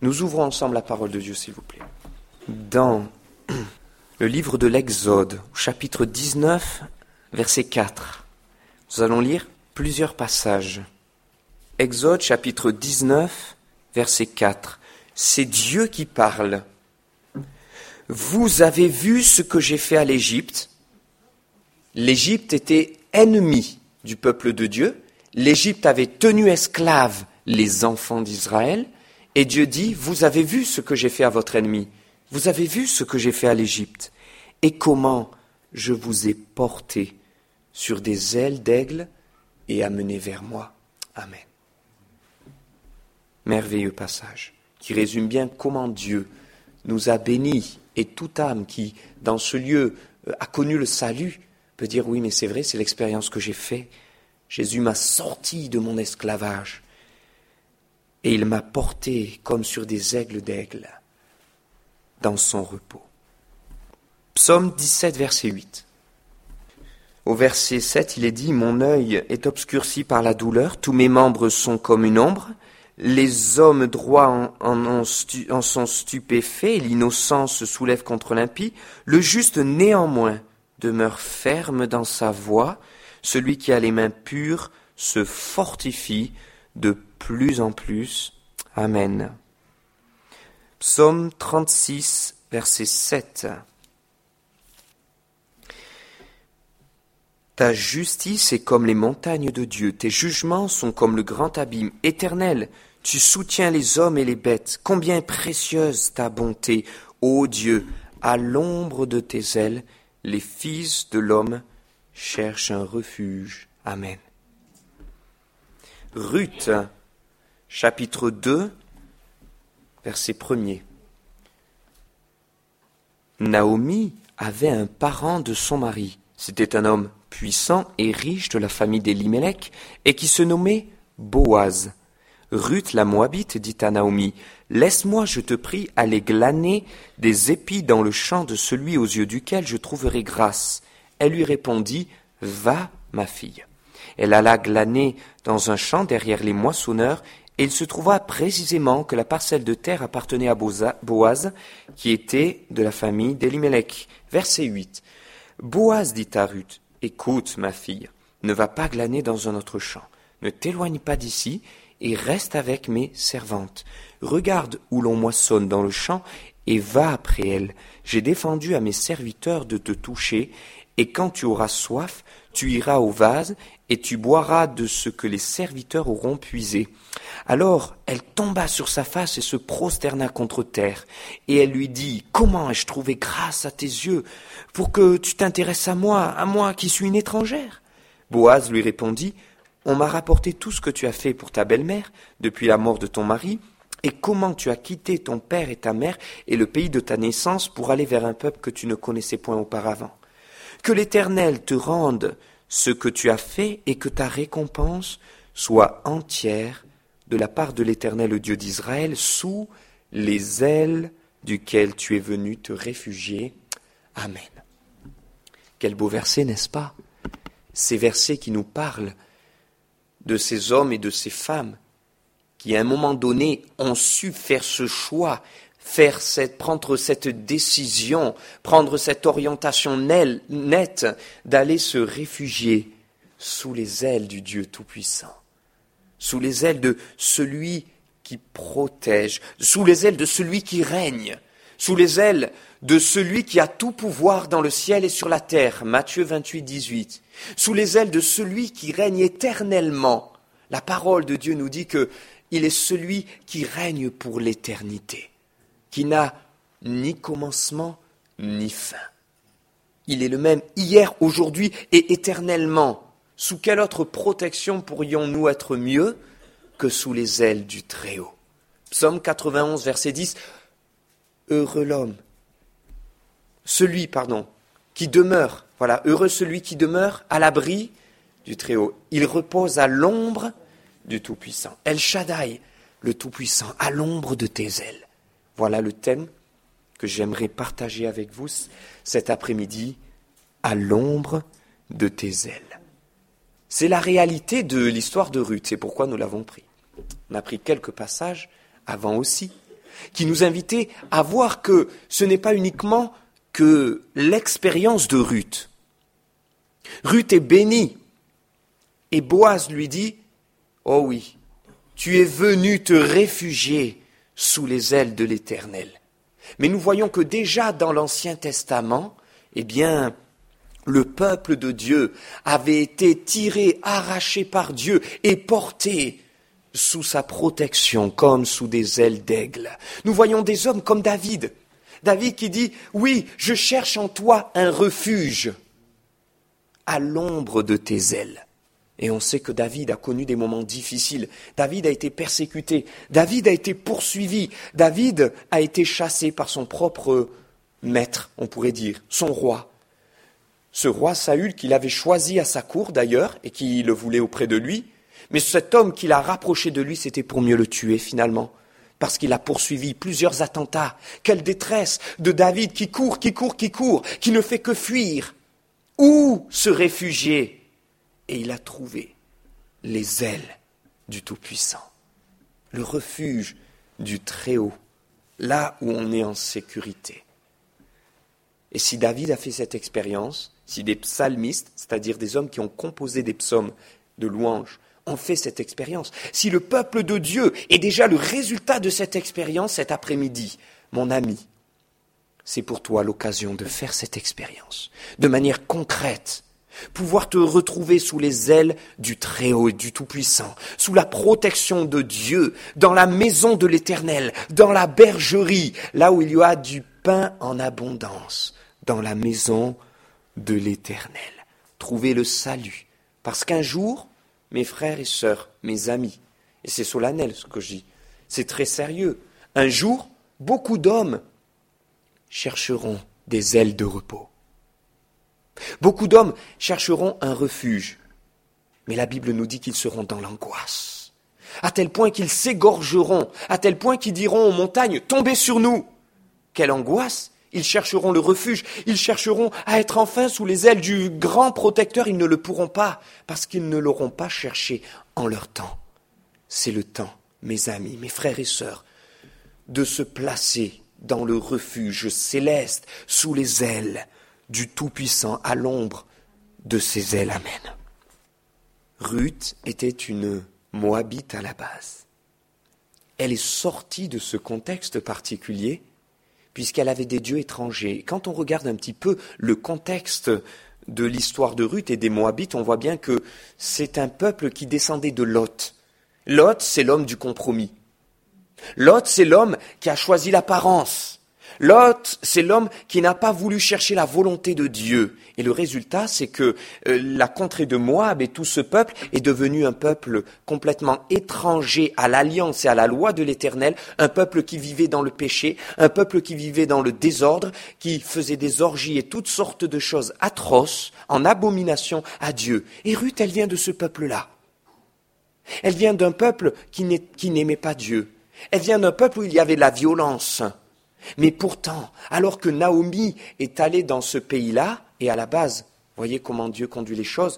Nous ouvrons ensemble la parole de Dieu, s'il vous plaît. Dans le livre de l'Exode, chapitre 19, verset 4, nous allons lire plusieurs passages. Exode, chapitre 19, verset 4. C'est Dieu qui parle. « Vous avez vu ce que j'ai fait à l'Égypte. » L'Égypte était ennemie du peuple de Dieu. L'Égypte avait tenu esclaves les enfants d'Israël. Et Dieu dit, vous avez vu ce que j'ai fait à votre ennemi. Vous avez vu ce que j'ai fait à l'Égypte. Et comment je vous ai porté sur des ailes d'aigle et amené vers moi. Amen. Merveilleux passage qui résume bien comment Dieu nous a bénis et toute âme qui, dans ce lieu, a connu le salut, peut dire oui, mais c'est vrai, c'est l'expérience que j'ai faite. Jésus m'a sorti de mon esclavage et il m'a porté comme sur des aigles d'aigle dans son repos. Psaume 17, verset 8. Au verset 7, il est dit « Mon œil est obscurci par la douleur, tous mes membres sont comme une ombre. Les hommes droits en sont stupéfaits, l'innocence se soulève contre l'impie. Le juste néanmoins demeure ferme dans sa voie. Celui qui a les mains pures se fortifie de plus en plus. Amen. » Psaume 36, verset 7. Ta justice est comme les montagnes de Dieu, tes jugements sont comme le grand abîme. Éternel, tu soutiens les hommes et les bêtes. Combien est précieuse ta bonté, ô Dieu, à l'ombre de tes ailes, les fils de l'homme cherchent un refuge. Amen. Ruth, chapitre 2, verset 1er. Naomi avait un parent de son mari. C'était un homme puissant et riche de la famille d'Elimelech et qui se nommait Boaz. Ruth la Moabite dit à Naomi, « Laisse-moi, je te prie, aller glaner des épis dans le champ de celui aux yeux duquel je trouverai grâce. » Elle lui répondit, « Va, ma fille. » Elle alla glaner dans un champ derrière les moissonneurs et il se trouva précisément que la parcelle de terre appartenait à Boaz, qui était de la famille d'Elimelech. Verset 8. Boaz dit à Ruth, « Écoute, ma fille, ne va pas glaner dans un autre champ. Ne t'éloigne pas d'ici et reste avec mes servantes. Regarde où l'on moissonne dans le champ et va après elles. J'ai défendu à mes serviteurs de te toucher, et quand tu auras soif, tu iras au vase et tu boiras de ce que les serviteurs auront puisé. » Alors elle tomba sur sa face et se prosterna contre terre. Et elle lui dit, « Comment ai-je trouvé grâce à tes yeux pour que tu t'intéresses à moi qui suis une étrangère ?» Boaz lui répondit, « On m'a rapporté tout ce que tu as fait pour ta belle-mère depuis la mort de ton mari, et comment tu as quitté ton père et ta mère et le pays de ta naissance pour aller vers un peuple que tu ne connaissais point auparavant. Que l'Éternel te rende ce que tu as fait et que ta récompense soit entière de la part de l'Éternel, le Dieu d'Israël, sous les ailes duquel tu es venu te réfugier. Amen. » Quel beau verset, n'est-ce pas? Ces versets qui nous parlent de ces hommes et de ces femmes qui, à un moment donné, ont su faire ce choix, prendre cette décision, prendre cette orientation nette d'aller se réfugier sous les ailes du Dieu Tout-Puissant, sous les ailes de celui qui protège, sous les ailes de celui qui règne, sous les ailes de celui qui a tout pouvoir dans le ciel et sur la terre, Matthieu 28, 18, sous les ailes de celui qui règne éternellement. La parole de Dieu nous dit qu'il est celui qui règne pour l'éternité, qui n'a ni commencement ni fin. Il est le même hier, aujourd'hui et éternellement. Sous quelle autre protection pourrions-nous être mieux que sous les ailes du Très-Haut? Psaume 91, verset 10. Heureux l'homme, qui demeure, heureux celui qui demeure à l'abri du Très-Haut. Il repose à l'ombre du Tout-Puissant. El Shaddai, le Tout-Puissant, à l'ombre de tes ailes. Voilà le thème que j'aimerais partager avec vous cet après-midi, à l'ombre de tes ailes. C'est la réalité de l'histoire de Ruth, c'est pourquoi nous l'avons pris. On a pris quelques passages avant aussi, qui nous invitait à voir que ce n'est pas uniquement que l'expérience de Ruth. Ruth est bénie et Boaz lui dit « Oh oui, tu es venu te réfugier sous les ailes de l'Éternel. » Mais nous voyons que déjà dans l'Ancien Testament, eh bien, le peuple de Dieu avait été tiré, arraché par Dieu et porté sous sa protection comme sous des ailes d'aigle. Nous voyons des hommes comme David. David qui dit « Oui, je cherche en toi un refuge à l'ombre de tes ailes. » Et on sait que David a connu des moments difficiles. David a été persécuté. David a été poursuivi. David a été chassé par son propre maître, on pourrait dire, son roi. Ce roi Saül qu'il avait choisi à sa cour d'ailleurs et qui le voulait auprès de lui. Mais cet homme qui l'a rapproché de lui, c'était pour mieux le tuer finalement. Parce qu'il a poursuivi plusieurs attentats. Quelle détresse de David qui court, qui ne fait que fuir. Où se réfugier ? Et il a trouvé les ailes du Tout-Puissant, le refuge du Très-Haut, là où on est en sécurité. Et si David a fait cette expérience, si des psalmistes, c'est-à-dire des hommes qui ont composé des psaumes de louanges, ont fait cette expérience, si le peuple de Dieu est déjà le résultat de cette expérience cet après-midi, mon ami, c'est pour toi l'occasion de faire cette expérience, de manière concrète, pouvoir te retrouver sous les ailes du Très-Haut et du Tout-Puissant, sous la protection de Dieu, dans la maison de l'Éternel, dans la bergerie, là où il y a du pain en abondance, dans la maison de l'Éternel. Trouver le salut. Parce qu'un jour, mes frères et sœurs, mes amis, et c'est solennel ce que je dis, c'est très sérieux, un jour, beaucoup d'hommes chercheront des ailes de repos. Beaucoup d'hommes chercheront un refuge, mais la Bible nous dit qu'ils seront dans l'angoisse, à tel point qu'ils s'égorgeront, à tel point qu'ils diront aux montagnes « Tombez sur nous !» Quelle angoisse! Ils chercheront le refuge, ils chercheront à être enfin sous les ailes du grand protecteur, ils ne le pourront pas, parce qu'ils ne l'auront pas cherché en leur temps. C'est le temps, mes amis, mes frères et sœurs, de se placer dans le refuge céleste, sous les ailes du Tout-Puissant, à l'ombre de ses ailes. Amen. Ruth était une Moabite à la base. Elle est sortie de ce contexte particulier puisqu'elle avait des dieux étrangers. Quand on regarde un petit peu le contexte de l'histoire de Ruth et des Moabites, on voit bien que c'est un peuple qui descendait de Lot. Lot, c'est l'homme du compromis. Lot, c'est l'homme qui a choisi l'apparence. Lot, c'est l'homme qui n'a pas voulu chercher la volonté de Dieu. Et le résultat, c'est que la contrée de Moab et tout ce peuple est devenu un peuple complètement étranger à l'alliance et à la loi de l'Éternel, un peuple qui vivait dans le péché, un peuple qui vivait dans le désordre, qui faisait des orgies et toutes sortes de choses atroces, en abomination à Dieu. Et Ruth, elle vient de ce peuple-là. Elle vient d'un peuple qui n'aimait pas Dieu. Elle vient d'un peuple où il y avait de la violence. Mais pourtant, alors que Naomi est allée dans ce pays-là, et à la base, voyez comment Dieu conduit les choses,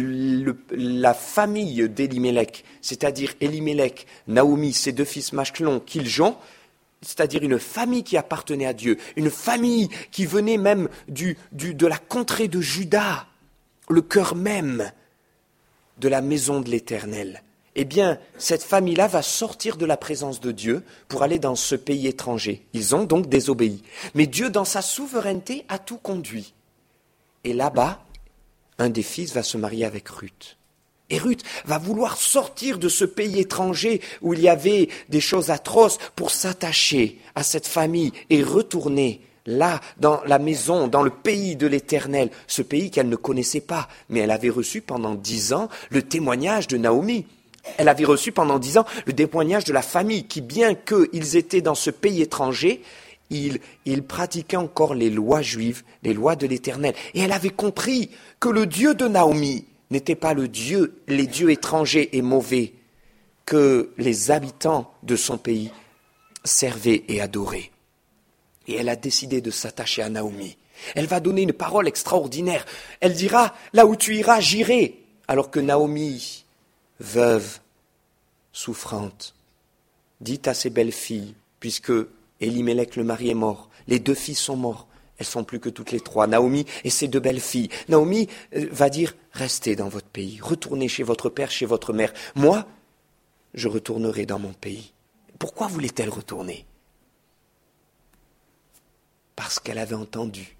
la famille d'Elimelech, c'est-à-dire Elimelech, Naomi, ses deux fils Machlon, Kiljon, c'est-à-dire une famille qui appartenait à Dieu, une famille qui venait même de la contrée de Juda, le cœur même de la maison de l'Éternel. Eh bien, cette famille-là va sortir de la présence de Dieu pour aller dans ce pays étranger. Ils ont donc désobéi. Mais Dieu, dans sa souveraineté, a tout conduit. Et là-bas, un des fils va se marier avec Ruth. Et Ruth va vouloir sortir de ce pays étranger où il y avait des choses atroces pour s'attacher à cette famille et retourner là, dans la maison, dans le pays de l'Éternel, ce pays qu'elle ne connaissait pas. Mais elle avait reçu pendant 10 ans le témoignage de Naomi. Elle avait reçu pendant 10 ans le témoignage de la famille qui, bien qu'ils étaient dans ce pays étranger, ils pratiquaient encore les lois juives, les lois de l'Éternel. Et elle avait compris que le Dieu de Naomi n'était pas les dieux étrangers et mauvais que les habitants de son pays servaient et adoraient. Et elle a décidé de s'attacher à Naomi. Elle va donner une parole extraordinaire. Elle dira, là où tu iras, j'irai. Alors que Naomi, veuve, souffrante, dit à ses belles filles, puisque Elimelech, le mari, est mort. Les 2 filles sont mortes. Elles sont plus que toutes les 3. Naomi et ses 2 belles filles. Naomi va dire, restez dans votre pays, retournez chez votre père, chez votre mère. Moi, je retournerai dans mon pays. Pourquoi voulait-elle retourner? Parce qu'elle avait entendu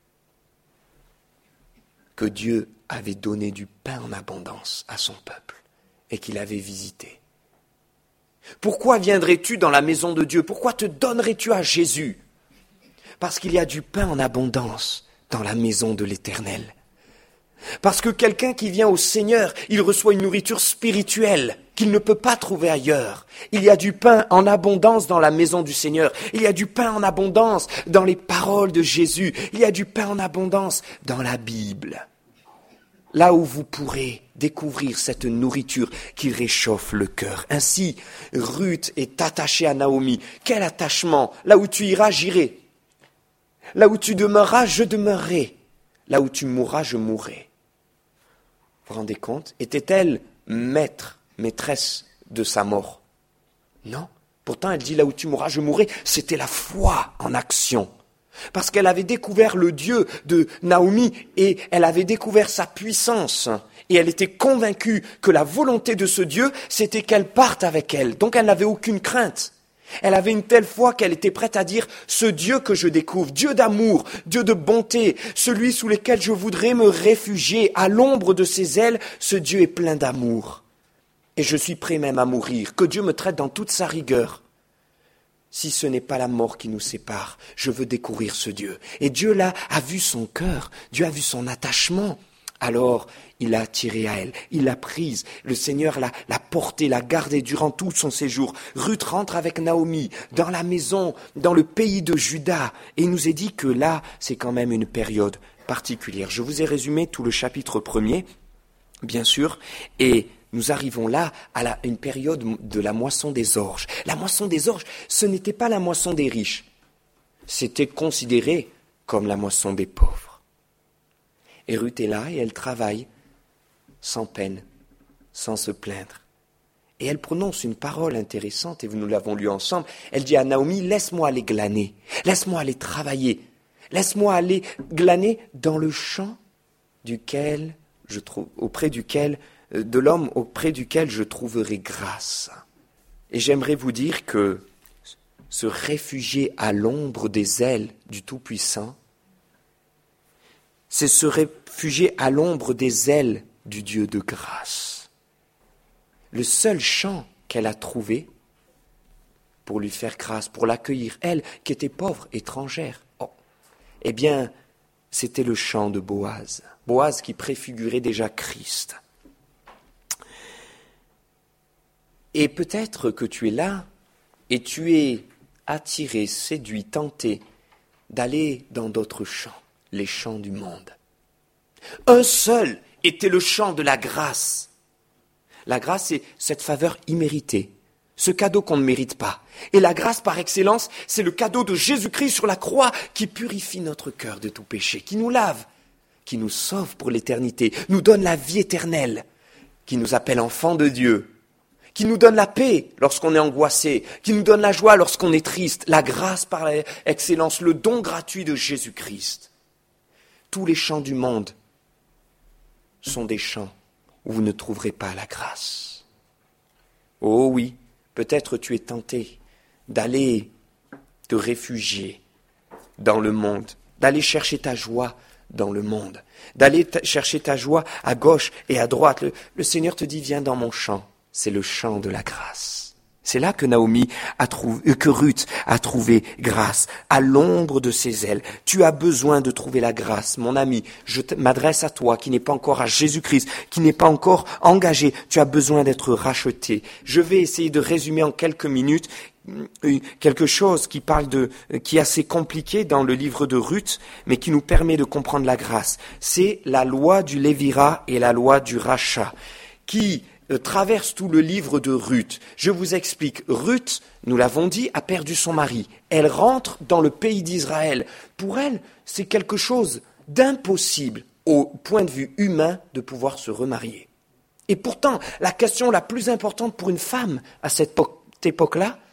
que Dieu avait donné du pain en abondance à son peuple et qu'il avait visité. Pourquoi viendrais-tu dans la maison de Dieu? Pourquoi te donnerais-tu à Jésus? Parce qu'il y a du pain en abondance dans la maison de l'Éternel. Parce que quelqu'un qui vient au Seigneur, il reçoit une nourriture spirituelle qu'il ne peut pas trouver ailleurs. Il y a du pain en abondance dans la maison du Seigneur. Il y a du pain en abondance dans les paroles de Jésus. Il y a du pain en abondance dans la Bible. Là où vous pourrez découvrir cette nourriture qui réchauffe le cœur. Ainsi, Ruth est attachée à Naomi. Quel attachement! Là où tu iras, j'irai. Là où tu demeureras, je demeurerai. Là où tu mourras, je mourrai. Vous vous rendez compte? Était-elle maîtresse de sa mort? Non. Pourtant, elle dit, là où tu mourras, je mourrai. C'était la foi en action. Parce qu'elle avait découvert le Dieu de Naomi et elle avait découvert sa puissance. Et elle était convaincue que la volonté de ce Dieu, c'était qu'elle parte avec elle. Donc elle n'avait aucune crainte. Elle avait une telle foi qu'elle était prête à dire « Ce Dieu que je découvre, Dieu d'amour, Dieu de bonté, celui sous lequel je voudrais me réfugier, à l'ombre de ses ailes, ce Dieu est plein d'amour. Et je suis prêt même à mourir, que Dieu me traite dans toute sa rigueur. Si ce n'est pas la mort qui nous sépare, je veux découvrir ce Dieu. » Et Dieu là a vu son cœur, Dieu a vu son attachement. Alors, il l'a attirée à elle, il l'a prise, le Seigneur l'a portée, l'a gardée durant tout son séjour. Ruth rentre avec Naomi dans la maison, dans le pays de Juda, et il nous est dit que là, c'est quand même une période particulière. Je vous ai résumé tout le chapitre 1er, bien sûr, et nous arrivons là à une période de la moisson des orges. La moisson des orges, ce n'était pas la moisson des riches, c'était considéré comme la moisson des pauvres. Et Ruth est là et elle travaille sans peine, sans se plaindre. Et elle prononce une parole intéressante, et nous l'avons lu ensemble. Elle dit à Naomi, laisse-moi aller glaner, laisse-moi aller travailler, laisse-moi aller glaner dans le champ duquel je trouve, de l'homme auprès duquel je trouverai grâce. Et j'aimerais vous dire que se réfugier à l'ombre des ailes du Tout-Puissant, c'est se réfugier à l'ombre des ailes du Dieu de grâce. Le seul champ qu'elle a trouvé pour lui faire grâce, pour l'accueillir, elle qui était pauvre, étrangère, eh bien, c'était le champ de Boaz. Boaz qui préfigurait déjà Christ. Et peut-être que tu es là et tu es attiré, séduit, tenté d'aller dans d'autres champs. Les champs du monde. Un seul était le champ de la grâce. La grâce, c'est cette faveur imméritée, ce cadeau qu'on ne mérite pas. Et la grâce par excellence, c'est le cadeau de Jésus-Christ sur la croix qui purifie notre cœur de tout péché, qui nous lave, qui nous sauve pour l'éternité, nous donne la vie éternelle, qui nous appelle enfants de Dieu, qui nous donne la paix lorsqu'on est angoissé, qui nous donne la joie lorsqu'on est triste, la grâce par excellence, le don gratuit de Jésus-Christ. Tous les champs du monde sont des champs où vous ne trouverez pas la grâce. Oh oui, peut-être tu es tenté d'aller te réfugier dans le monde, d'aller chercher ta joie dans le monde, d'aller chercher ta joie à gauche et à droite. Le Seigneur te dit, viens dans mon champ, c'est le champ de la grâce. C'est là que que Ruth a trouvé grâce, à l'ombre de ses ailes. Tu as besoin de trouver la grâce, mon ami. Je m'adresse à toi qui n'es pas encore à Jésus-Christ, qui n'est pas encore engagé. Tu as besoin d'être racheté. Je vais essayer de résumer en quelques minutes quelque chose qui est assez compliqué dans le livre de Ruth, mais qui nous permet de comprendre la grâce. C'est la loi du lévira et la loi du rachat, qui traverse tout le livre de Ruth. Je vous explique. Ruth, nous l'avons dit, a perdu son mari. Elle rentre dans le pays d'Israël. Pour elle, c'est quelque chose d'impossible au point de vue humain de pouvoir se remarier. Et pourtant, la question la plus importante pour une femme à cette époque-là,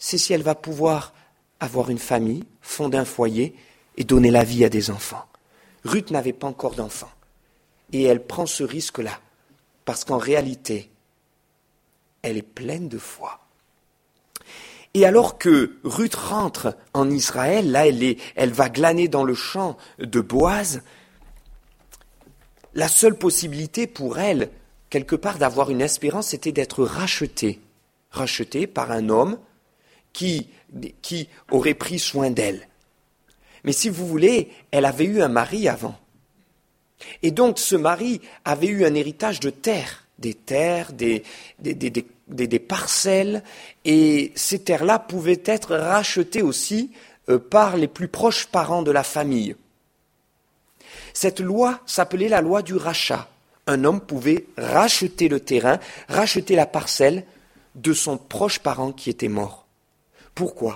c'est si elle va pouvoir avoir une famille, fonder un foyer et donner la vie à des enfants. Ruth n'avait pas encore d'enfants. Et elle prend ce risque-là, parce qu'en réalité, elle est pleine de foi. Et alors que Ruth rentre en Israël, là elle va glaner dans le champ de Boaz, la seule possibilité pour elle, quelque part, d'avoir une espérance, c'était d'être rachetée par un homme qui aurait pris soin d'elle. Mais si vous voulez, elle avait eu un mari avant. Et donc ce mari avait eu un héritage de terres, des parcelles, et ces terres-là pouvaient être rachetées aussi par les plus proches parents de la famille. Cette loi s'appelait la loi du rachat. Un homme pouvait racheter le terrain, racheter la parcelle de son proche parent qui était mort. Pourquoi ?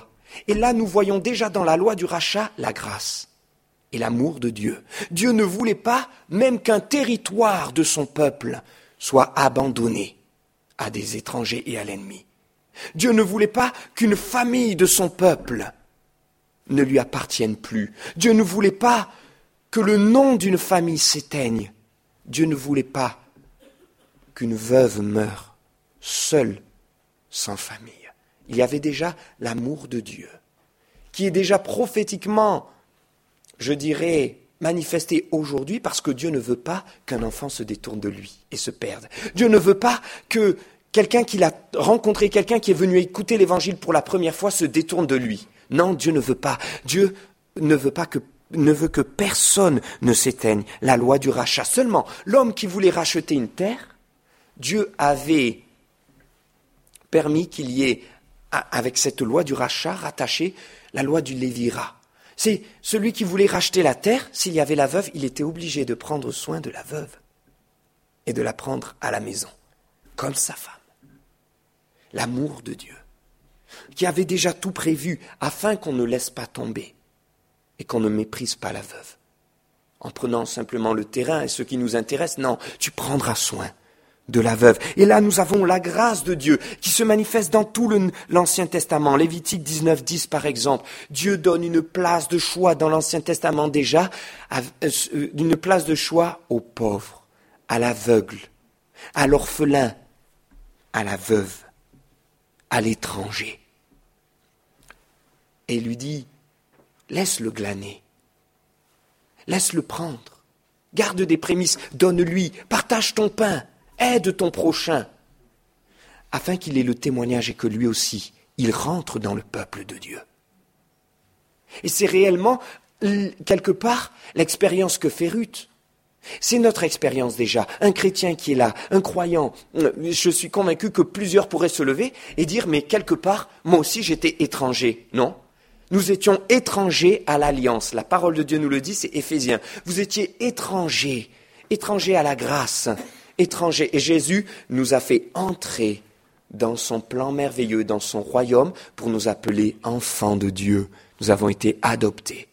Et là, nous voyons déjà dans la loi du rachat la grâce et l'amour de Dieu. Dieu ne voulait pas même qu'un territoire de son peuple soit abandonné à des étrangers et à l'ennemi. Dieu ne voulait pas qu'une famille de son peuple ne lui appartienne plus. Dieu ne voulait pas que le nom d'une famille s'éteigne. Dieu ne voulait pas qu'une veuve meure seule, sans famille. Il y avait déjà l'amour de Dieu, qui est déjà prophétiquement, je dirais, manifesté aujourd'hui, parce que Dieu ne veut pas qu'un enfant se détourne de lui et se perde. Dieu ne veut pas que quelqu'un qui a rencontré, quelqu'un qui est venu écouter l'évangile pour la première fois, se détourne de lui. Non, Dieu ne veut pas. Dieu ne veut que personne ne s'éteigne. La loi du rachat. Seulement, l'homme qui voulait racheter une terre, Dieu avait permis qu'il y ait, avec cette loi du rachat rattachée, la loi du lévira. C'est celui qui voulait racheter la terre, s'il y avait la veuve, il était obligé de prendre soin de la veuve et de la prendre à la maison, comme sa femme. L'amour de Dieu, qui avait déjà tout prévu afin qu'on ne laisse pas tomber et qu'on ne méprise pas la veuve. En prenant simplement le terrain et ce qui nous intéresse, non, tu prendras soin de la veuve. Et là, nous avons la grâce de Dieu qui se manifeste dans tout l'Ancien Testament. Lévitique 19:10, par exemple. Dieu donne une place de choix dans l'Ancien Testament déjà, une place de choix aux pauvres, à l'aveugle, à l'orphelin, à la veuve, à l'étranger. Et il lui dit, laisse-le glaner, laisse-le prendre, garde des prémices, donne-lui, partage ton pain, aide ton prochain, afin qu'il ait le témoignage et que lui aussi, il rentre dans le peuple de Dieu. Et c'est réellement, quelque part, l'expérience que fait Ruth. C'est notre expérience déjà. Un chrétien qui est là, un croyant, je suis convaincu que plusieurs pourraient se lever et dire, mais quelque part, moi aussi j'étais étranger. Non ? Nous étions étrangers à l'alliance. La parole de Dieu nous le dit, c'est Éphésiens. Vous étiez étrangers à la grâce. Étrangers. Et Jésus nous a fait entrer dans son plan merveilleux, dans son royaume, pour nous appeler enfants de Dieu. Nous avons été adoptés.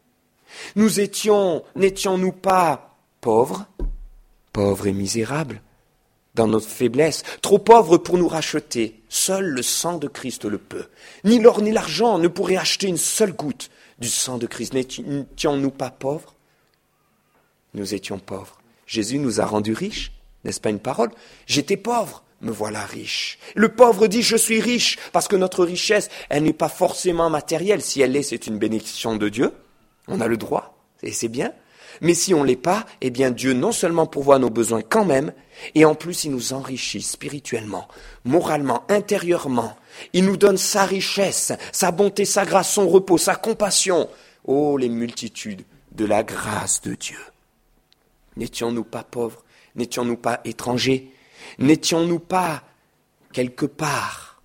N'étions-nous pas pauvres et misérables, dans notre faiblesse, trop pauvres pour nous racheter? Seul le sang de Christ le peut. Ni l'or ni l'argent ne pourraient acheter une seule goutte du sang de Christ. N'étions-nous pas pauvres? Nous étions pauvres. Jésus nous a rendus riches. N'est-ce pas une parole? J'étais pauvre, me voilà riche. Le pauvre dit, je suis riche, parce que notre richesse, elle n'est pas forcément matérielle. Si elle l'est, c'est une bénédiction de Dieu. On a le droit, et c'est bien. Mais si on ne l'est pas, eh bien Dieu non seulement pourvoit nos besoins quand même, et en plus il nous enrichit spirituellement, moralement, intérieurement. Il nous donne sa richesse, sa bonté, sa grâce, son repos, sa compassion. Oh, les multitudes de la grâce de Dieu. N'étions-nous pas pauvres? N'étions-nous pas étrangers? N'étions-nous pas, quelque part,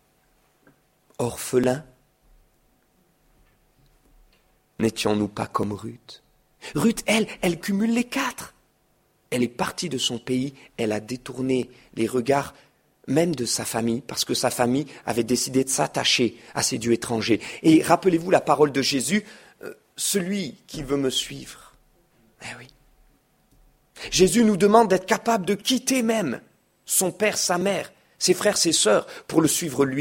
orphelins? N'étions-nous pas comme Ruth? Ruth, elle cumule les quatre. Elle est partie de son pays, elle a détourné les regards même de sa famille, parce que sa famille avait décidé de s'attacher à ces dieux étrangers. Et rappelez-vous la parole de Jésus, celui qui veut me suivre. Eh oui. Jésus nous demande d'être capable de quitter même son père, sa mère, ses frères, ses sœurs, pour le suivre lui.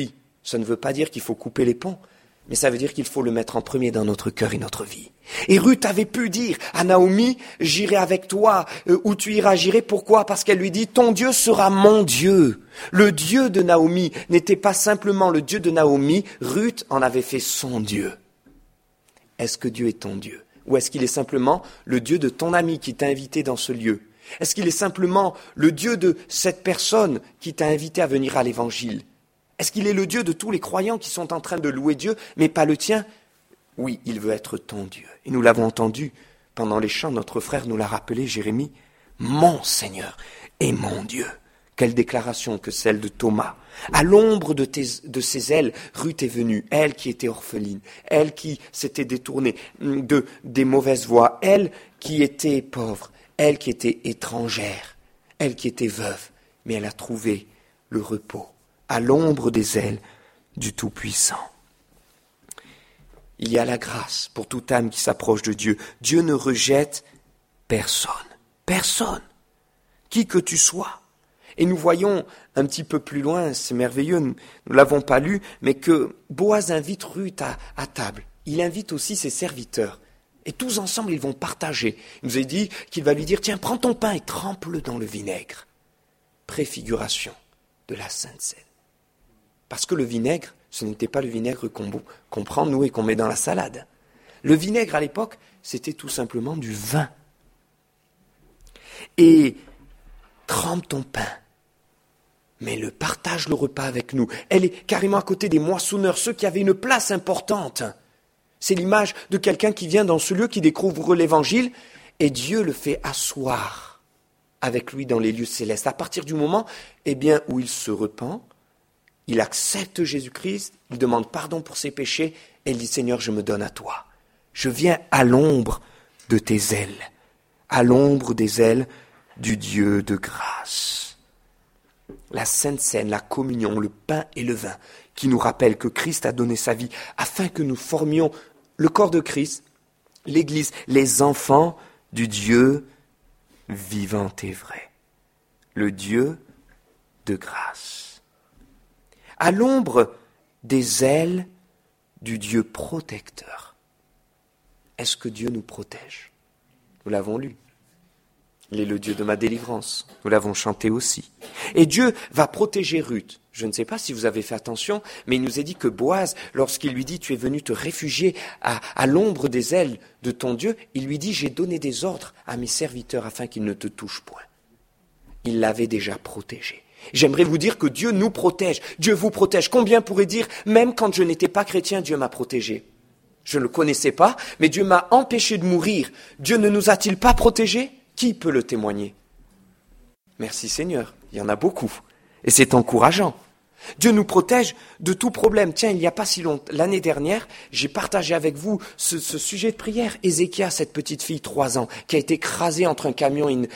Ça ne veut pas dire qu'il faut couper les ponts, mais ça veut dire qu'il faut le mettre en premier dans notre cœur et notre vie. Et Ruth avait pu dire à Naomi, j'irai avec toi, où tu iras, j'irai. Pourquoi? Parce qu'elle lui dit, ton Dieu sera mon Dieu. Le Dieu de Naomi n'était pas simplement le Dieu de Naomi, Ruth en avait fait son Dieu. Est-ce que Dieu est ton Dieu? Ou est-ce qu'il est simplement le Dieu de ton ami qui t'a invité dans ce lieu? Est-ce qu'il est simplement le Dieu de cette personne qui t'a invité à venir à l'Évangile? Est-ce qu'il est le Dieu de tous les croyants qui sont en train de louer Dieu, mais pas le tien? Oui, il veut être ton Dieu. Et nous l'avons entendu pendant les chants, notre frère nous l'a rappelé, Jérémie. Mon Seigneur est mon Dieu. Quelle déclaration que celle de Thomas. À l'ombre de ses ailes, Ruth est venue, elle qui était orpheline, elle qui s'était détournée des mauvaises voies, elle qui était pauvre, elle qui était étrangère, elle qui était veuve, mais elle a trouvé le repos à l'ombre des ailes du Tout-Puissant. Il y a la grâce pour toute âme qui s'approche de Dieu. Dieu ne rejette personne. Personne. Qui que tu sois. Et nous voyons un petit peu plus loin, c'est merveilleux, nous ne l'avons pas lu, mais que Boaz invite Ruth à table. Il invite aussi ses serviteurs. Et tous ensemble, ils vont partager. Il nous a dit qu'il va lui dire, tiens, prends ton pain et trempe-le dans le vinaigre. Préfiguration de la Sainte Seine. Parce que le vinaigre, ce n'était pas le vinaigre qu'on prend, nous, et qu'on met dans la salade. Le vinaigre, à l'époque, c'était tout simplement du vin. Et trempe ton pain, mais partage le repas avec nous. Elle est carrément à côté des moissonneurs, ceux qui avaient une place importante. C'est l'image de quelqu'un qui vient dans ce lieu, qui découvre l'Évangile, et Dieu le fait asseoir avec lui dans les lieux célestes. À partir du moment où il se repent, il accepte Jésus-Christ, il demande pardon pour ses péchés, et il dit, Seigneur, je me donne à toi. Je viens à l'ombre de tes ailes, à l'ombre des ailes du Dieu de grâce. La Sainte Seine, la communion, le pain et le vin, qui nous rappellent que Christ a donné sa vie afin que nous formions le corps de Christ, l'Église, les enfants du Dieu vivant et vrai, le Dieu de grâce. À l'ombre des ailes du Dieu protecteur. Est-ce que Dieu nous protège? Nous l'avons lu. Il est le Dieu de ma délivrance. Nous l'avons chanté aussi. Et Dieu va protéger Ruth. Je ne sais pas si vous avez fait attention, mais il nous est dit que Boaz, lorsqu'il lui dit « Tu es venu te réfugier à l'ombre des ailes de ton Dieu », il lui dit « J'ai donné des ordres à mes serviteurs afin qu'ils ne te touchent point ». Il l'avait déjà protégé. J'aimerais vous dire que Dieu nous protège. Dieu vous protège. Combien pourraient dire « Même quand je n'étais pas chrétien, Dieu m'a protégé ». Je ne le connaissais pas, mais Dieu m'a empêché de mourir. Dieu ne nous a-t-il pas protégés? Qui peut le témoigner? Merci Seigneur, il y en a beaucoup. Et c'est encourageant. Dieu nous protège de tout problème. Tiens, il n'y a pas si longtemps, l'année dernière, j'ai partagé avec vous ce sujet de prière. Ézéchia, cette petite fille, 3 ans, qui a été écrasée entre un camion et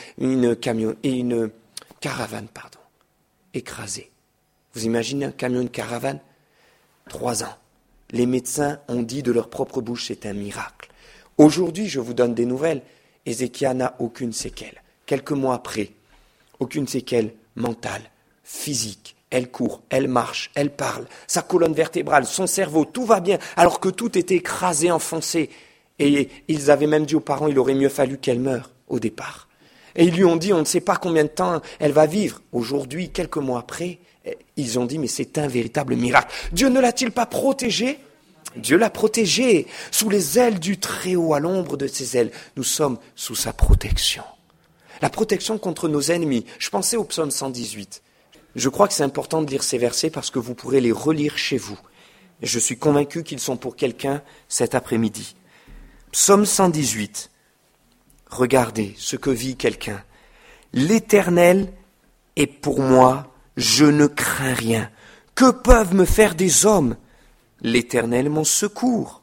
une caravane, écrasée. Vous imaginez un camion et une caravane? 3 ans. Les médecins ont dit de leur propre bouche, c'est un miracle. Aujourd'hui, je vous donne des nouvelles. Ézéchia n'a aucune séquelle. Quelques mois après, aucune séquelle mentale, physique. Elle court, elle marche, elle parle. Sa colonne vertébrale, son cerveau, tout va bien, alors que tout était écrasé, enfoncé. Et ils avaient même dit aux parents, il aurait mieux fallu qu'elle meure au départ. Et ils lui ont dit, on ne sait pas combien de temps elle va vivre. Aujourd'hui, quelques mois après, ils ont dit, mais c'est un véritable miracle. Dieu ne l'a-t-il pas protégée? Dieu l'a protégée. Sous les ailes du Très-Haut, à l'ombre de ses ailes, nous sommes sous sa protection. La protection contre nos ennemis. Je pensais au psaume 118. Je crois que c'est important de lire ces versets parce que vous pourrez les relire chez vous. Et je suis convaincu qu'ils sont pour quelqu'un cet après-midi. Psaume 118. Regardez ce que vit quelqu'un. L'Éternel est pour moi, je ne crains rien. Que peuvent me faire des hommes? L'Éternel est mon secours.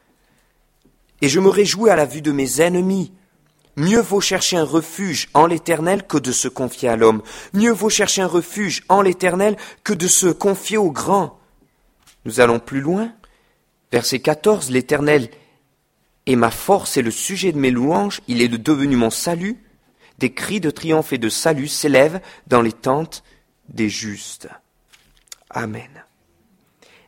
Et je me réjouis à la vue de mes ennemis. Mieux vaut chercher un refuge en l'Éternel que de se confier à l'homme. Mieux vaut chercher un refuge en l'Éternel que de se confier au grand. Nous allons plus loin. Verset 14, l'Éternel est ma force et le sujet de mes louanges. Il est devenu mon salut. Des cris de triomphe et de salut s'élèvent dans les tentes des justes. Amen.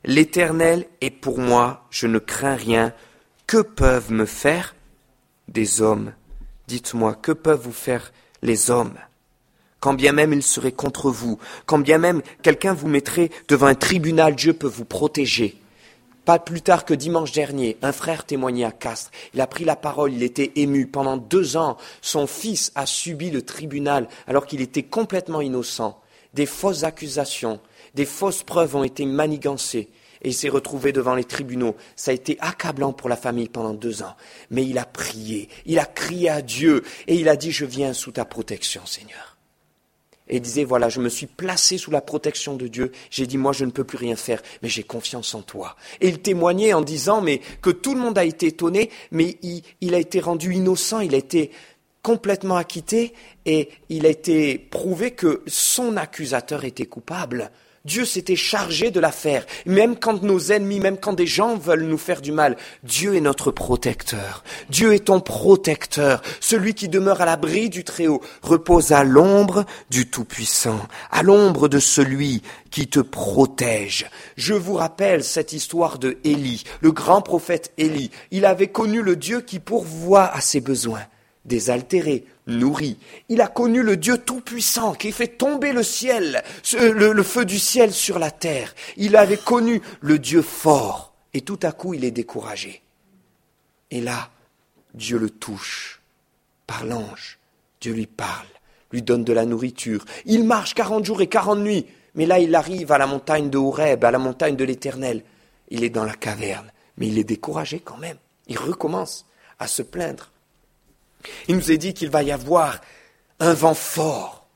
L'Éternel est pour moi, je ne crains rien. Que peuvent me faire des hommes? Dites-moi, que peuvent vous faire les hommes? Quand bien même ils seraient contre vous, quand bien même quelqu'un vous mettrait devant un tribunal, Dieu peut vous protéger. Pas plus tard que dimanche dernier, un frère témoignait à Castres. Il a pris la parole, il était ému. Pendant 2 ans, son fils a subi le tribunal alors qu'il était complètement innocent. Des fausses accusations, des fausses preuves ont été manigancées. Et il s'est retrouvé devant les tribunaux. Ça a été accablant pour la famille pendant 2 ans. Mais il a prié, il a crié à Dieu et il a dit « Je viens sous ta protection, Seigneur ». Et il disait, voilà, je me suis placé sous la protection de Dieu. J'ai dit, moi, je ne peux plus rien faire, mais j'ai confiance en toi. Et il témoignait en disant, mais que tout le monde a été étonné, mais il a été rendu innocent, il a été complètement acquitté, et il a été prouvé que son accusateur était coupable. Dieu s'était chargé de l'affaire. Même quand nos ennemis, même quand des gens veulent nous faire du mal, Dieu est notre protecteur. Dieu est ton protecteur. Celui qui demeure à l'abri du Très-Haut repose à l'ombre du Tout-Puissant, à l'ombre de celui qui te protège. Je vous rappelle cette histoire de Élie, le grand prophète Élie. Il avait connu le Dieu qui pourvoit à ses besoins. Désaltéré, nourri. Il a connu le Dieu tout-puissant qui fait tomber le ciel, le feu du ciel sur la terre. Il avait connu le Dieu fort. Et tout à coup, il est découragé. Et là, Dieu le touche par l'ange. Dieu lui parle, lui donne de la nourriture. Il marche 40 jours et 40 nuits. Mais là, il arrive à la montagne de Horeb, à la montagne de l'Éternel. Il est dans la caverne, mais il est découragé quand même. Il recommence à se plaindre. Il nous est dit qu'il va y avoir un vent fort.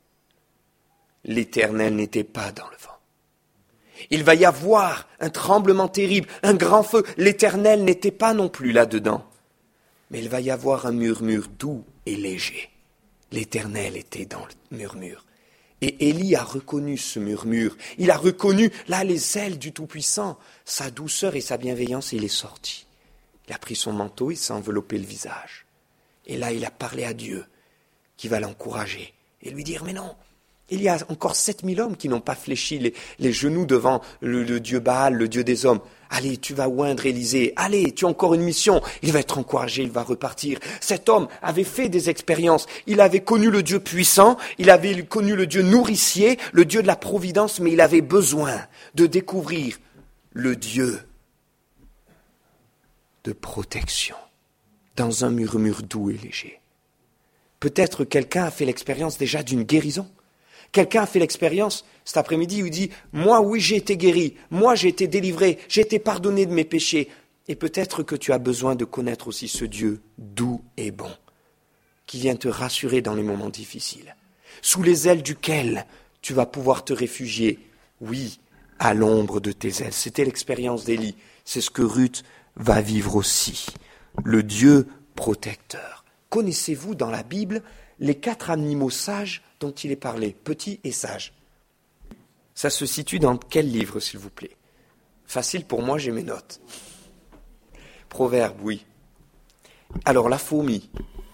L'Éternel n'était pas dans le vent. Il va y avoir un tremblement terrible, un grand feu. L'Éternel n'était pas non plus là-dedans. Mais il va y avoir un murmure doux et léger. L'Éternel était dans le murmure. Et Élie a reconnu ce murmure. Il a reconnu, là, les ailes du Tout-Puissant, sa douceur et sa bienveillance, et il est sorti. Il a pris son manteau, il s'est enveloppé le visage. Et là, il a parlé à Dieu, qui va l'encourager et lui dire, mais non, il y a encore 7000 hommes qui n'ont pas fléchi les genoux devant le Dieu Baal, le Dieu des hommes. Allez, tu vas oindre Élisée. Allez, tu as encore une mission. Il va être encouragé, il va repartir. Cet homme avait fait des expériences. Il avait connu le Dieu puissant, il avait connu le Dieu nourricier, le Dieu de la providence, mais il avait besoin de découvrir le Dieu de protection. Dans un murmure doux et léger. Peut-être quelqu'un a fait l'expérience déjà d'une guérison. Quelqu'un a fait l'expérience cet après-midi où il dit « Moi, oui, j'ai été guéri. Moi, j'ai été délivré. J'ai été pardonné de mes péchés. » Et peut-être que tu as besoin de connaître aussi ce Dieu doux et bon, qui vient te rassurer dans les moments difficiles, sous les ailes duquel tu vas pouvoir te réfugier. Oui, à l'ombre de tes ailes. C'était l'expérience d'Élie. C'est ce que Ruth va vivre aussi. Le Dieu protecteur. Connaissez-vous dans la Bible les 4 animaux sages dont il est parlé, petits et sages? Ça se situe dans quel livre, s'il vous plaît? Facile pour moi, j'ai mes notes. Proverbe, oui. Alors, la fourmi.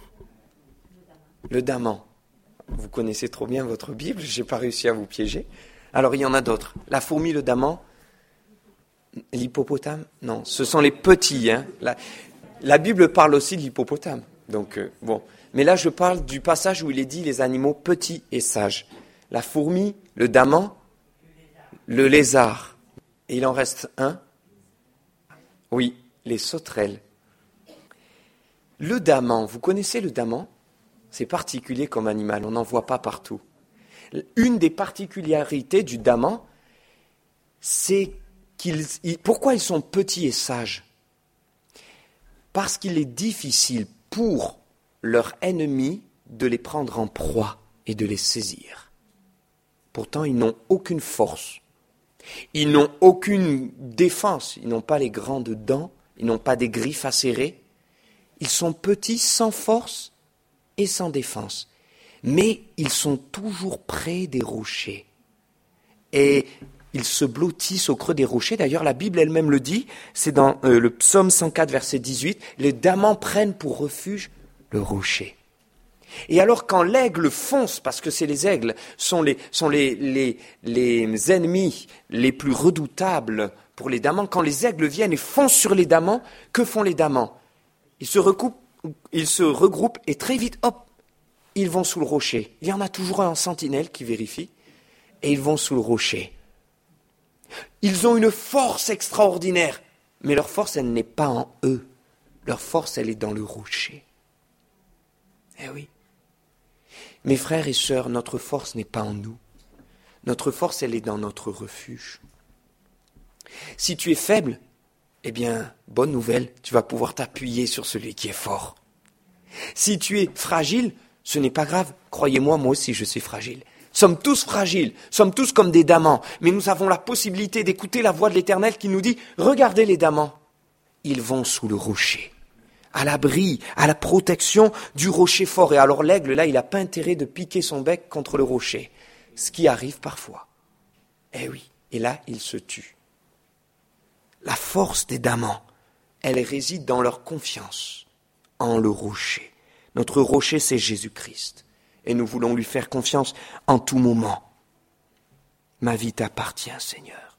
Le daman. Vous connaissez trop bien votre Bible, je n'ai pas réussi à vous piéger. Alors, il y en a d'autres. La fourmi, le daman. L'hippopotame? Non, ce sont les petits, hein. La Bible parle aussi de l'hippopotame. Donc, bon. Mais là, je parle du passage où il est dit les animaux petits et sages. La fourmi, le daman, le lézard. Et il en reste un. Oui, les sauterelles. Le daman, vous connaissez le daman? C'est particulier comme animal, on n'en voit pas partout. Une des particularités du daman, c'est pourquoi ils sont petits et sages? Parce qu'il est difficile pour leurs ennemis de les prendre en proie et de les saisir. Pourtant, ils n'ont aucune force. Ils n'ont aucune défense. Ils n'ont pas les grandes dents. Ils n'ont pas des griffes acérées. Ils sont petits, sans force et sans défense. Mais ils sont toujours près des rochers. Et ils se blottissent au creux des rochers. D'ailleurs, la Bible elle-même le dit. C'est dans le psaume 104, verset 18. Les damans prennent pour refuge le rocher. Et alors quand l'aigle fonce, parce que c'est les aigles, sont les ennemis les plus redoutables pour les damans. Quand les aigles viennent et foncent sur les damans, que font les damans? Ils se regroupent et très vite, hop, ils vont sous le rocher. Il y en a toujours un en sentinelle qui vérifie et ils vont sous le rocher. Ils ont une force extraordinaire, mais leur force, elle n'est pas en eux. Leur force, elle est dans le rocher. Eh oui. Mes frères et sœurs, notre force n'est pas en nous. Notre force, elle est dans notre refuge. Si tu es faible, eh bien, bonne nouvelle, tu vas pouvoir t'appuyer sur celui qui est fort. Si tu es fragile, ce n'est pas grave. Croyez-moi, moi aussi je suis fragile. Sommes tous fragiles, sommes tous comme des damans, mais nous avons la possibilité d'écouter la voix de l'Éternel qui nous dit « Regardez les damans, ils vont sous le rocher, à l'abri, à la protection du rocher fort. » Et alors l'aigle, là, il n'a pas intérêt de piquer son bec contre le rocher, ce qui arrive parfois. Eh oui, et là, il se tue. La force des damans, elle réside dans leur confiance en le rocher. Notre rocher, c'est Jésus-Christ. Et nous voulons lui faire confiance en tout moment. Ma vie t'appartient, Seigneur.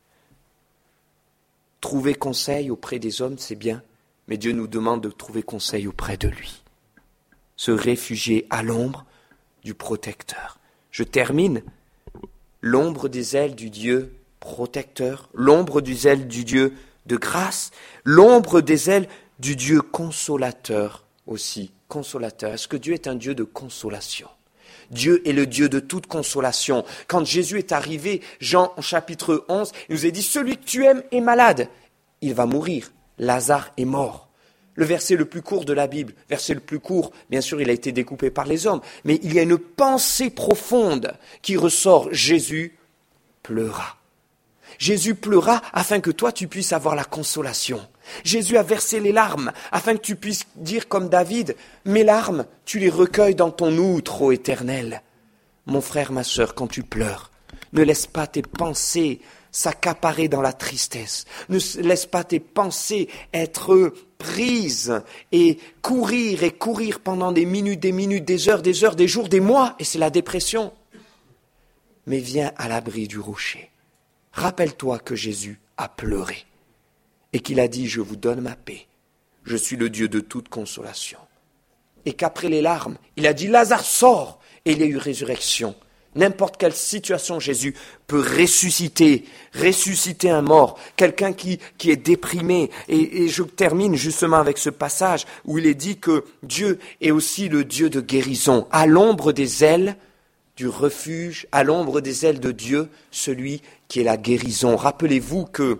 Trouver conseil auprès des hommes, c'est bien, mais Dieu nous demande de trouver conseil auprès de lui. Se réfugier à l'ombre du protecteur. Je termine. L'ombre des ailes du Dieu protecteur, l'ombre des ailes du Dieu de grâce, l'ombre des ailes du Dieu consolateur aussi. Consolateur. Est-ce que Dieu est un Dieu de consolation? Dieu est le Dieu de toute consolation. Quand Jésus est arrivé, Jean chapitre 11, il nous a dit « Celui que tu aimes est malade. Il va mourir. Lazare est mort. » Le verset le plus court de la Bible, verset le plus court, bien sûr il a été découpé par les hommes, mais il y a une pensée profonde qui ressort. Jésus pleura. Jésus pleura afin que toi tu puisses avoir la consolation. Jésus a versé les larmes afin que tu puisses dire comme David, mes larmes, tu les recueilles dans ton outre, ô Éternel. Mon frère, ma sœur, quand tu pleures, ne laisse pas tes pensées s'accaparer dans la tristesse. Ne laisse pas tes pensées être prises et courir pendant des minutes, des heures, des jours, des mois, et c'est la dépression. Mais viens à l'abri du rocher. Rappelle-toi que Jésus a pleuré et qu'il a dit « Je vous donne ma paix, je suis le Dieu de toute consolation ». Et qu'après les larmes, il a dit « Lazare, sors !» et il y a eu résurrection. N'importe quelle situation, Jésus peut ressusciter un mort, quelqu'un qui est déprimé. Et je termine justement avec ce passage où il est dit que Dieu est aussi le Dieu de guérison. À l'ombre des ailes du refuge, à l'ombre des ailes de Dieu, celui qui est la guérison. Rappelez-vous que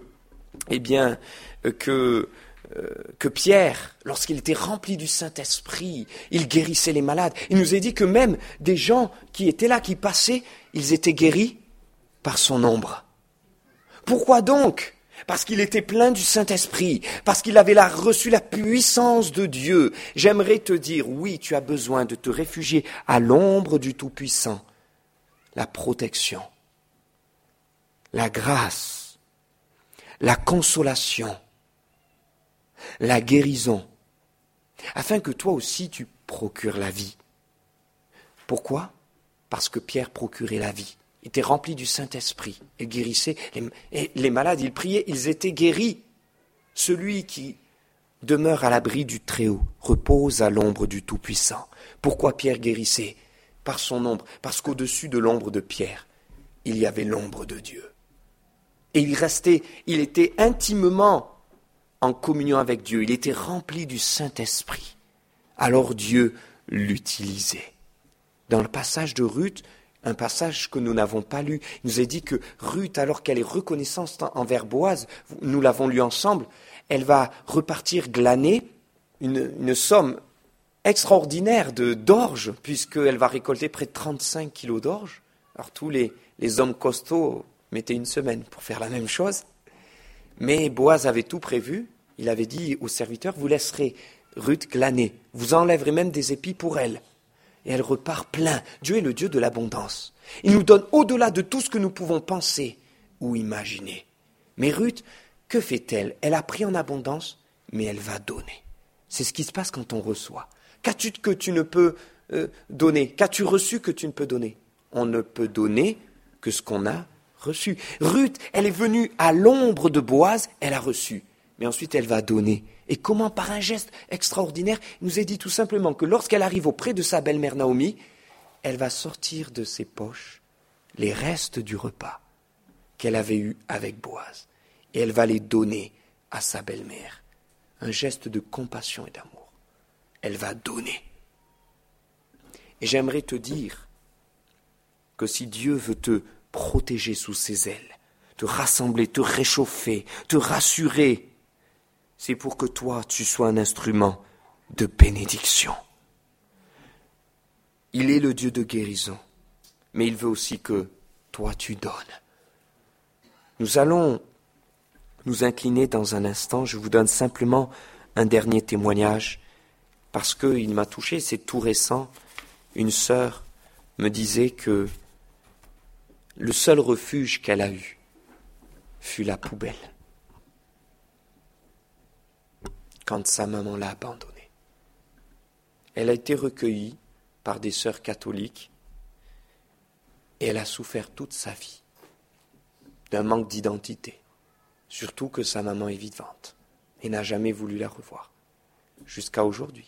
Pierre, lorsqu'il était rempli du Saint-Esprit, il guérissait les malades. Il nous est dit que même des gens qui étaient là, qui passaient, ils étaient guéris par son ombre. Pourquoi donc ? Parce qu'il était plein du Saint-Esprit, parce qu'il avait reçu la puissance de Dieu. J'aimerais te dire, oui, tu as besoin de te réfugier à l'ombre du Tout-Puissant. La protection, la grâce, la consolation, la guérison, afin que toi aussi tu procures la vie. Pourquoi ? Parce que Pierre procurait la vie. Il était rempli du Saint-Esprit. Il guérissait les malades, il priait, ils étaient guéris. Celui qui demeure à l'abri du Très-Haut repose à l'ombre du Tout-Puissant. Pourquoi Pierre guérissait ? Par son ombre, parce qu'au-dessus de l'ombre de Pierre, il y avait l'ombre de Dieu. Et il était intimement en communion avec Dieu, il était rempli du Saint-Esprit. Alors Dieu l'utilisait. Dans le passage de Ruth, un passage que nous n'avons pas lu, il nous est dit que Ruth, alors qu'elle est reconnaissante envers Boaz, nous l'avons lu ensemble, elle va repartir glaner une somme extraordinaire d'orge, puisqu'elle va récolter près de 35 kilos d'orge. Alors tous les hommes costauds mettaient une semaine pour faire la même chose. Mais Boaz avait tout prévu. Il avait dit aux serviteurs, vous laisserez Ruth glaner, vous enlèverez même des épis pour elle. Et elle repart plein. Dieu est le Dieu de l'abondance. Il nous donne au-delà de tout ce que nous pouvons penser ou imaginer. Mais Ruth, que fait-elle ? Elle a pris en abondance, mais elle va donner. C'est ce qui se passe quand on reçoit. Qu'as-tu que tu ne peux donner ? Qu'as-tu reçu que tu ne peux donner ? On ne peut donner que ce qu'on a reçu. Ruth, elle est venue à l'ombre de Boaz, elle a reçu. Mais ensuite, elle va donner. Et comment? Par un geste extraordinaire, il nous est dit tout simplement que lorsqu'elle arrive auprès de sa belle-mère Naomi, elle va sortir de ses poches les restes du repas qu'elle avait eu avec Boaz. Et elle va les donner à sa belle-mère. Un geste de compassion et d'amour. Elle va donner. Et j'aimerais te dire que si Dieu veut te protéger sous ses ailes, te rassembler, te réchauffer, te rassurer, c'est pour que toi, tu sois un instrument de bénédiction. Il est le Dieu de guérison, mais il veut aussi que toi, tu donnes. Nous allons nous incliner dans un instant. Je vous donne simplement un dernier témoignage, parce qu'il m'a touché, c'est tout récent. Une sœur me disait que le seul refuge qu'elle a eu fut la poubelle, quand sa maman l'a abandonnée. Elle a été recueillie par des sœurs catholiques et elle a souffert toute sa vie d'un manque d'identité, surtout que sa maman est vivante et n'a jamais voulu la revoir, jusqu'à aujourd'hui,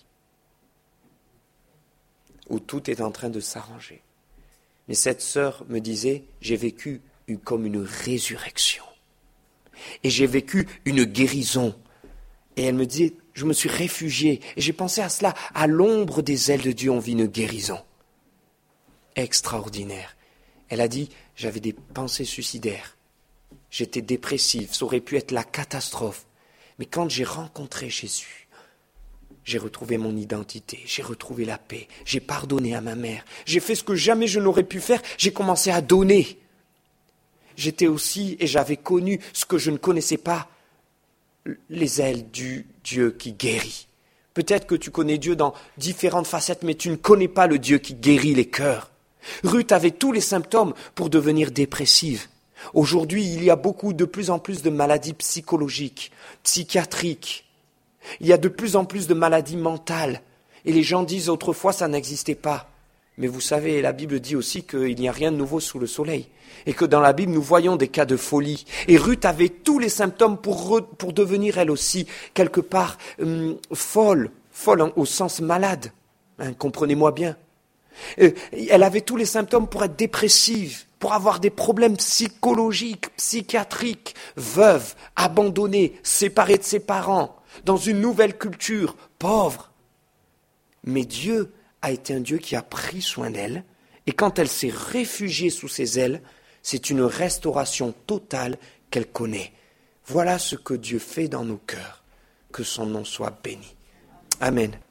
où tout est en train de s'arranger. Mais cette sœur me disait, j'ai vécu comme une résurrection. Et j'ai vécu une guérison. Et elle me disait, je me suis réfugiée. Et j'ai pensé à cela, à l'ombre des ailes de Dieu, on vit une guérison. Extraordinaire. Elle a dit, j'avais des pensées suicidaires. J'étais dépressive, ça aurait pu être la catastrophe. Mais quand j'ai rencontré Jésus, j'ai retrouvé mon identité, j'ai retrouvé la paix, j'ai pardonné à ma mère, j'ai fait ce que jamais je n'aurais pu faire, j'ai commencé à donner. J'étais aussi, et j'avais connu ce que je ne connaissais pas, les ailes du Dieu qui guérit. Peut-être que tu connais Dieu dans différentes facettes, mais tu ne connais pas le Dieu qui guérit les cœurs. Ruth avait tous les symptômes pour devenir dépressive. Aujourd'hui, il y a de plus en plus de maladies psychologiques, psychiatriques. Il y a de plus en plus de maladies mentales. Et les gens disent autrefois ça n'existait pas. Mais vous savez, la Bible dit aussi qu'il n'y a rien de nouveau sous le soleil. Et que dans la Bible, nous voyons des cas de folie. Et Ruth avait tous les symptômes pour devenir elle aussi, quelque part, folle au sens malade. Comprenez-moi bien. Elle avait tous les symptômes pour être dépressive, pour avoir des problèmes psychologiques, psychiatriques, veuve, abandonnée, séparée de ses parents, dans une nouvelle culture, pauvre. Mais Dieu a été un Dieu qui a pris soin d'elle, et quand elle s'est réfugiée sous ses ailes, c'est une restauration totale qu'elle connaît. Voilà ce que Dieu fait dans nos cœurs. Que son nom soit béni. Amen.